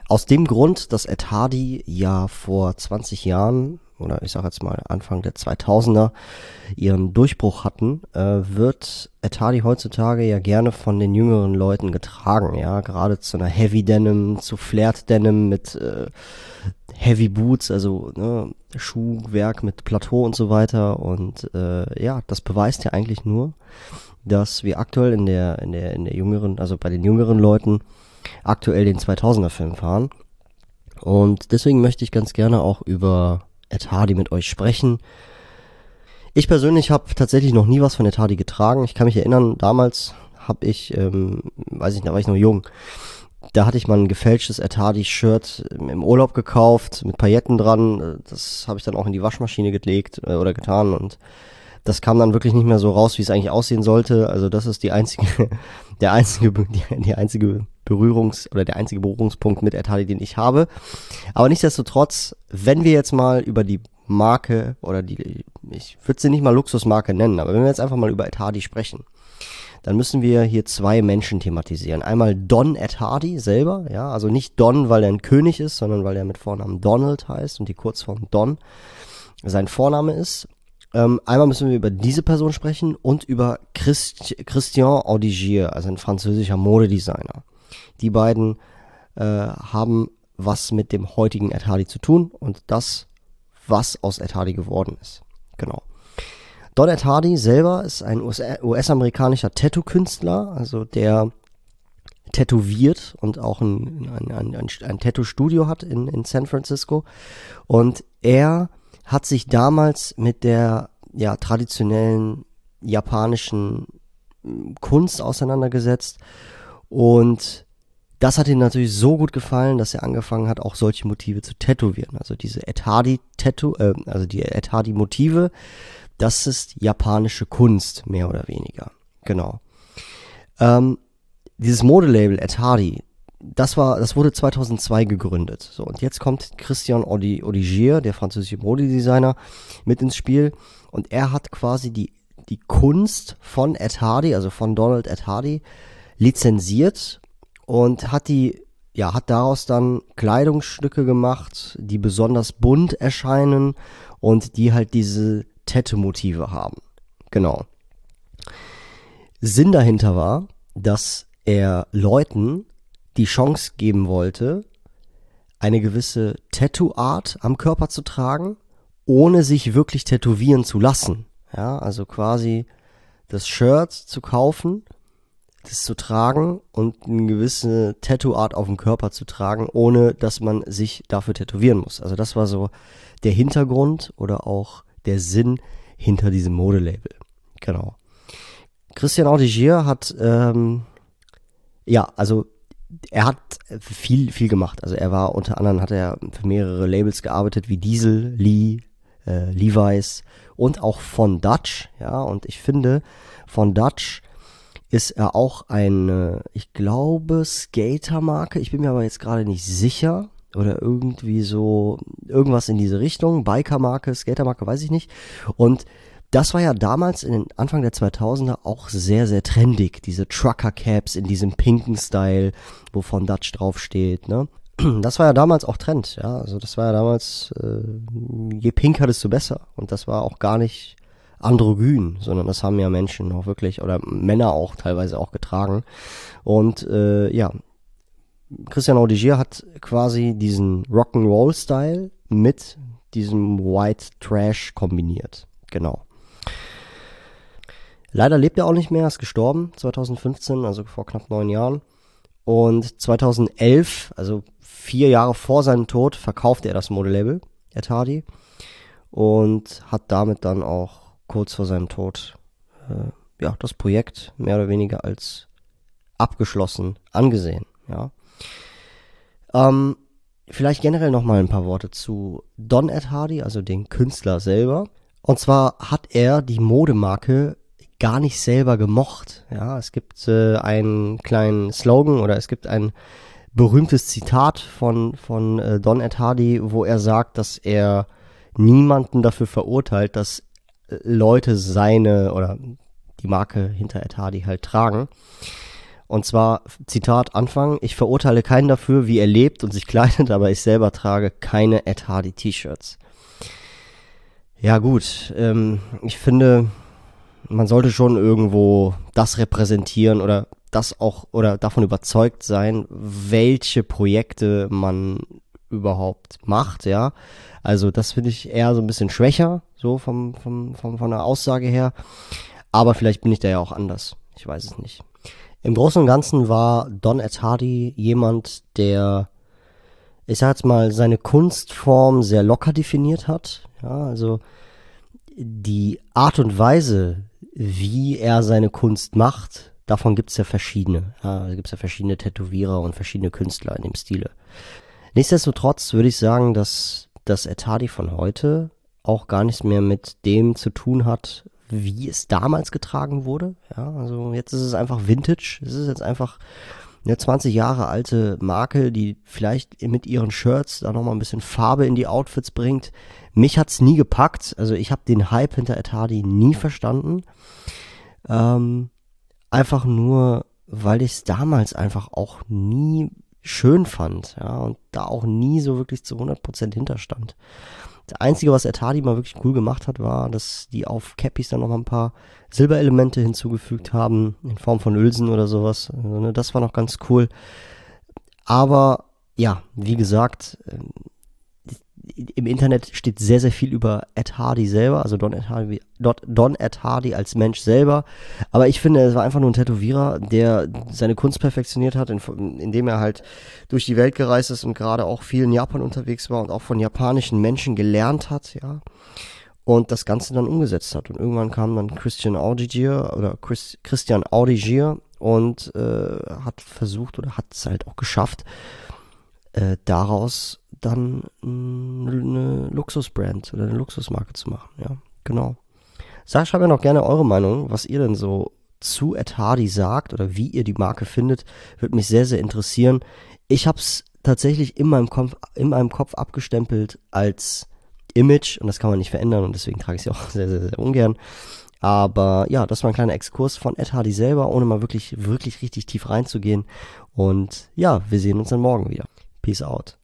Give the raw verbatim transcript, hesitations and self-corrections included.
Aus dem Grund, dass Ed Hardy ja vor zwanzig Jahren oder ich sag jetzt mal Anfang der zweitausender ihren Durchbruch hatten, äh, wird Ed Hardy heutzutage ja gerne von den jüngeren Leuten getragen, ja, gerade zu einer Heavy Denim, zu Flared Denim mit äh, Heavy Boots, also ne, Schuhwerk mit Plateau und so weiter und äh, ja, das beweist ja eigentlich nur, dass wir aktuell in der in der in der jüngeren, also bei den jüngeren Leuten aktuell den zweitausender Film fahren. Und deswegen möchte ich ganz gerne auch über Ed Hardy mit euch sprechen. Ich persönlich habe tatsächlich noch nie was von Ed Hardy getragen. Ich kann mich erinnern, damals habe ich, ähm, weiß ich nicht, da war ich noch jung, da hatte ich mal ein gefälschtes Ed Hardy Shirt im Urlaub gekauft, mit Pailletten dran. Das habe ich dann auch in die Waschmaschine gelegt äh, oder getan und das kam dann wirklich nicht mehr so raus, wie es eigentlich aussehen sollte. Also das ist die einzige, der einzige, die, die einzige Berührungs- oder der einzige Berührungspunkt mit Ed Hardy, den ich habe. Aber nichtsdestotrotz, wenn wir jetzt mal über die Marke oder die, ich würde sie nicht mal Luxusmarke nennen, aber wenn wir jetzt einfach mal über Ed Hardy sprechen, dann müssen wir hier zwei Menschen thematisieren. Einmal Don Ed Hardy selber, ja, also nicht Don, weil er ein König ist, sondern weil er mit Vornamen Donald heißt und die Kurzform Don sein Vorname ist. Ähm, einmal müssen wir über diese Person sprechen und über Christ, Christian Audigier, also ein französischer Modedesigner. Die beiden äh, haben was mit dem heutigen Ed Hardy zu tun und das, was aus Ed Hardy geworden ist. Genau. Don Ed Hardy selber ist ein U S-amerikanischer Tattoo-Künstler, also der tätowiert und auch ein, ein, ein, ein, ein Tattoo-Studio hat in, in San Francisco. Und er hat sich damals mit der ja traditionellen japanischen Kunst auseinandergesetzt und das hat ihm natürlich so gut gefallen, dass er angefangen hat, auch solche Motive zu tätowieren. Also diese Ed Hardy Tattoo, äh, also die Ed Hardy Motive, das ist japanische Kunst, mehr oder weniger. Genau. Ähm, dieses Modelabel Ed Hardy, das war, das wurde zweitausendzwei gegründet. So, und jetzt kommt Christian Audigier, der französische Modedesigner, mit ins Spiel. Und er hat quasi die, die Kunst von Ed Hardy, also von Donald Ed Hardy, lizenziert und hat die, ja, hat daraus dann Kleidungsstücke gemacht, die besonders bunt erscheinen und die halt diese Tattoo-Motive haben. Genau. Sinn dahinter war, dass er Leuten die Chance geben wollte, eine gewisse Tattoo-Art am Körper zu tragen, ohne sich wirklich tätowieren zu lassen. Ja, also quasi das Shirt zu kaufen, das zu tragen und eine gewisse Tattoo-Art auf dem Körper zu tragen, ohne dass man sich dafür tätowieren muss. Also das war so der Hintergrund oder auch der Sinn hinter diesem Modelabel. Genau. Christian Audigier hat, ähm, ja, also er hat viel, viel gemacht. Also er war unter anderem, hat er für mehrere Labels gearbeitet, wie Diesel, Lee, äh, Levi's und auch Von Dutch. Ja, und ich finde, Von Dutch ist er auch eine, ich glaube, Skatermarke. Ich bin mir aber jetzt gerade nicht sicher. Oder irgendwie so, irgendwas in diese Richtung. Bikermarke, Skatermarke, weiß ich nicht. Und das war ja damals in den Anfang der zweitausender auch sehr, sehr trendig. Diese Trucker-Caps in diesem pinken Style, wo Von Dutch draufsteht, ne? Das war ja damals auch Trend, ja. Also das war ja damals, äh, je pinker, desto besser. Und das war auch gar nicht androgyn, sondern das haben ja Menschen auch wirklich, oder Männer auch teilweise auch getragen. Und äh, ja, Christian Audigier hat quasi diesen Rock'n'Roll-Style mit diesem White Trash kombiniert. Genau. Leider lebt er auch nicht mehr, ist gestorben zweitausendfünfzehn, also vor knapp neun Jahren. Und zweitausendelf, also vier Jahre vor seinem Tod, verkaufte er das Modelabel, Ed Hardy, und hat damit dann auch kurz vor seinem Tod äh, ja, das Projekt mehr oder weniger als abgeschlossen angesehen. Ja. Ähm, vielleicht generell noch mal ein paar Worte zu Don Ed Hardy, also den Künstler selber. Und zwar hat er die Modemarke gar nicht selber gemocht. Ja, es gibt äh, einen kleinen Slogan oder es gibt ein berühmtes Zitat von von äh, Don Ed Hardy, wo er sagt, dass er niemanden dafür verurteilt, dass äh, Leute seine oder die Marke hinter Ed Hardy halt tragen. Und zwar, Zitat Anfang, ich verurteile keinen dafür, wie er lebt und sich kleidet, aber ich selber trage keine Ed Hardy T-Shirts. Ja gut, ähm, ich finde, man sollte schon irgendwo das repräsentieren oder das auch oder davon überzeugt sein, welche Projekte man überhaupt macht, ja. Also das finde ich eher so ein bisschen schwächer, so vom, vom, vom, von der Aussage her. Aber vielleicht bin ich da ja auch anders. Ich weiß es nicht. Im Großen und Ganzen war Don Ed Hardy jemand, der, ich sag jetzt mal, seine Kunstform sehr locker definiert hat. Ja, also die Art und Weise, wie er seine Kunst macht, davon gibt's ja verschiedene. Ja, da gibt's ja verschiedene Tätowierer und verschiedene Künstler in dem Stile. Nichtsdestotrotz würde ich sagen, dass das Ed Hardy von heute auch gar nichts mehr mit dem zu tun hat, wie es damals getragen wurde. Ja, also jetzt ist es einfach Vintage. Es ist jetzt einfach eine zwanzig Jahre alte Marke, die vielleicht mit ihren Shirts da nochmal ein bisschen Farbe in die Outfits bringt. Mich hat's nie gepackt. Also ich habe den Hype hinter Ed Hardy nie verstanden. Ähm, einfach nur, weil ich es damals einfach auch nie schön fand. Ja, und da auch nie so wirklich zu hundert Prozent hinterstand. Das Einzige, was Ed Hardy mal wirklich cool gemacht hat, war, dass die auf Cappies dann noch mal ein paar Silberelemente hinzugefügt haben, in Form von Hülsen oder sowas. Also, ne, das war noch ganz cool. Aber, ja, wie gesagt, im Internet steht sehr, sehr viel über Ed Hardy selber, also Don Ed Hardy, Don Ed Hardy als Mensch selber. Aber ich finde, es war einfach nur ein Tätowierer, der seine Kunst perfektioniert hat, indem er halt durch die Welt gereist ist und gerade auch viel in Japan unterwegs war und auch von japanischen Menschen gelernt hat, ja. Und das Ganze dann umgesetzt hat. Und irgendwann kam dann Christian Audigier oder Chris, Christian Audigier und äh, hat versucht oder hat es halt auch geschafft, äh, daraus dann eine Luxusbrand oder eine Luxusmarke zu machen, ja, genau. Sag, schreibt mir noch gerne eure Meinung, was ihr denn so zu Ed Hardy sagt oder wie ihr die Marke findet, würde mich sehr, sehr interessieren. Ich hab's tatsächlich in meinem Kopf, in meinem Kopf abgestempelt als Image und das kann man nicht verändern und deswegen trage ich sie auch sehr, sehr, sehr ungern. Aber ja, das war ein kleiner Exkurs von Ed Hardy selber, ohne mal wirklich, wirklich richtig tief reinzugehen. Und ja, wir sehen uns dann morgen wieder. Peace out.